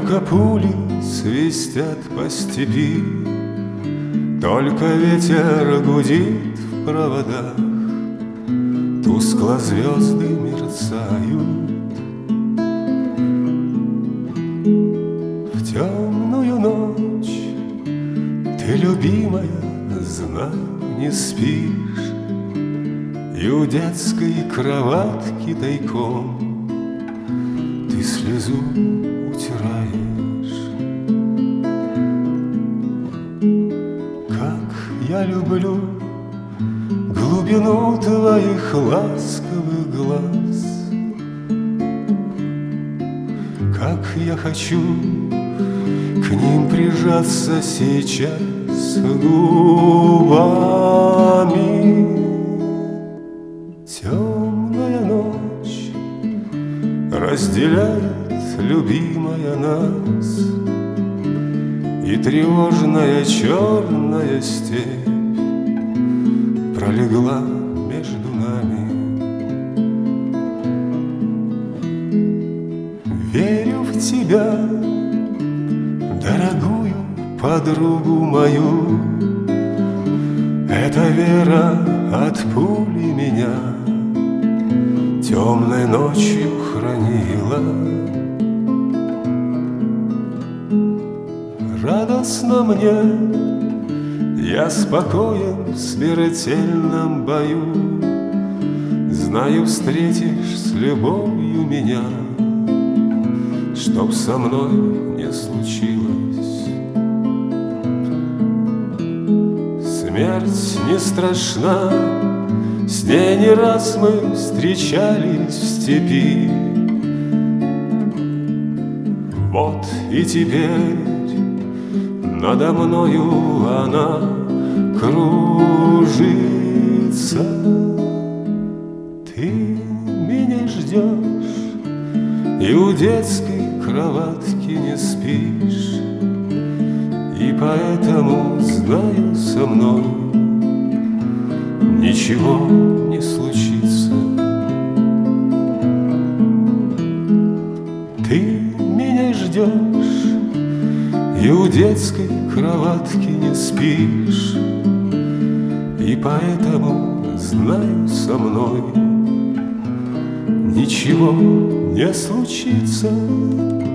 Только пули свистят по степи, только ветер гудит в проводах, тускло звезды мерцают. В темную ночь ты, любимая, знай, не спишь, и у детской кроватки тайком ты слезу утираешь. Как я люблю глубину твоих ласковых глаз, как я хочу к ним прижаться сейчас губами. Темная ночь разделяет, любимая, нас, и тревожная черная степь пролегла между нами. Верю в тебя, дорогую подругу мою, эта вера от пули меня темной ночью хранила. Радостно мне, я спокоен в смертельном бою, знаю, встретишь с любовью меня, чтоб со мной не случилось. Смерть не страшна, с ней не раз мы встречались в степи. Вот и теперь надо мною она кружится. Ты меня ждешь и у детской кроватки не спишь, и поэтому, знаю, со мной ничего не случится. Ты меня ждешь и у детской кроватки не спишь, и поэтому, знаю, со мной ничего не случится.